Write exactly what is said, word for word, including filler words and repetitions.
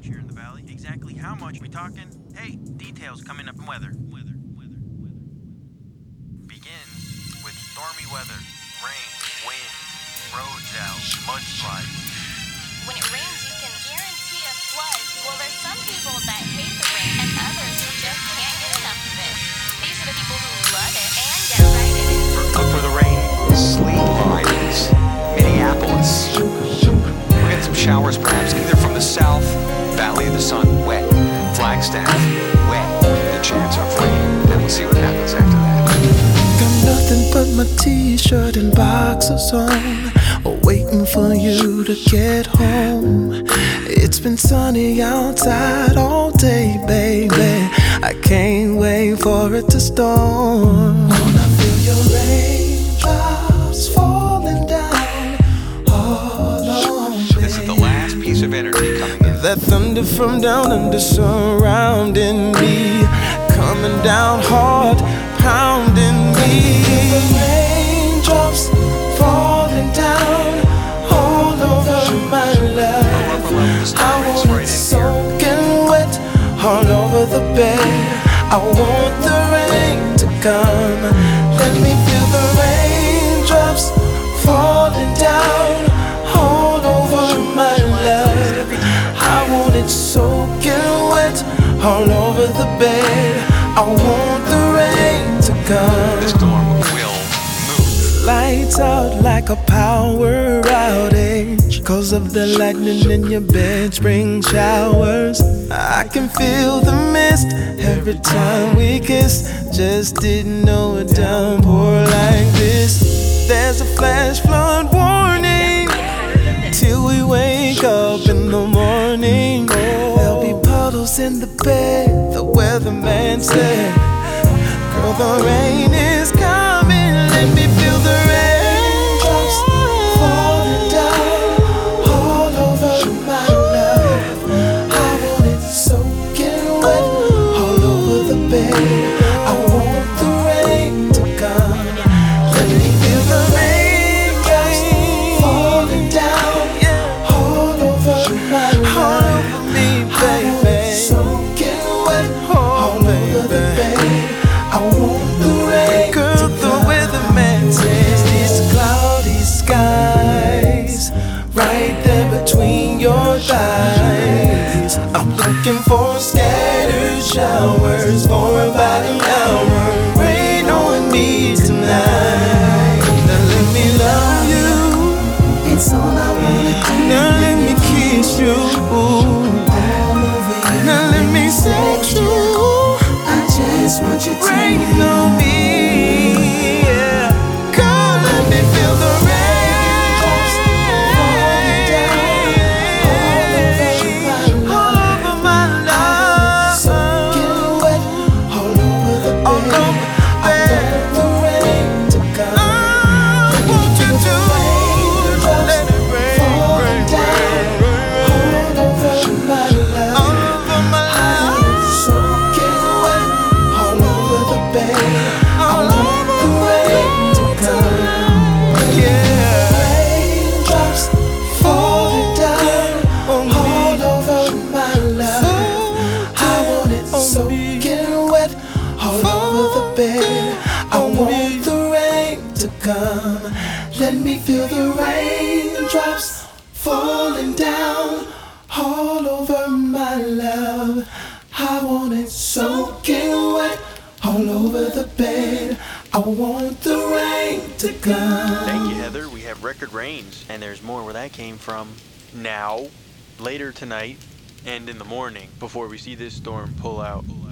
much here in the valley. Exactly how much we talking? Hey, details coming up in weather. Weather, weather, weather. Begins with stormy weather, rain, wind, roads out, mudslides. When it rains, you can guarantee a flood. Well, there's some people that hate the rain and others who just can't get enough of it. These are the people who love it and get right in it. Look for the rain. Sleet lines. Minneapolis. We're getting some showers perhaps either from the south, Valley of the Sun, wet. Flagstaff, wet. The chance of rain. Then we'll see what happens after that. Got nothing but my t-shirt and boxers on, waiting for you to get home. It's been sunny outside all day, baby. I can't wait for it to storm. Wanna feel your raindrops falling down all on me. This is the last piece of energy coming in. That thunder from down under surrounding me, coming down hard, pounding me. Raindrops falling down all over my life. I want it soaking wet all over the bed. I want the rain to come. Let me feel the raindrops falling down all over my life. I want it soaking wet all over the bed. I want the rain to come. The storm will move. Lights out like a power outage, 'cause of the lightning in your bed, spring showers. I can feel the mist every time we kiss. Just didn't know a downpour like this. There's a flash flood warning till we wake up in the morning. There'll be puddles in the bed, the weatherman said. Girl, the rain is coming. Let me feel the raindrops falling down all over my life. I want it soaking wet all over the bed. I want the rain to come. Let me feel the raindrops falling down all over my life. All over me, baby. I want it soaking wet all over the bed. I want the rain. Girl, the weatherman says these cloudy skies right there between your thighs. I'm looking for scattered showers for about an hour. Rain on me tonight. Now let me love you. It's all I wanna do. Now let me kiss you. Now let me sex you. I just want you to rain on me, yeah. Come, let me feel the rain falling down all over my life. Soaking wet all over the bed. All over the bed. I want the rain to come. I want you to let it rain, falling down all over my life. All over my life. Soaking wet all over the bed. I want the rain to come. Yeah. Raindrops falling down all over my life. I want it soaking wet all over the bed. I want the rain to come. Let me feel the raindrops falling down all over my love. I want it soaking wet all over the bed. I want the rain to come. Thank you, Heather. We have record rains, and there's more where that came from now, later tonight, and in the morning before we see this storm pull out.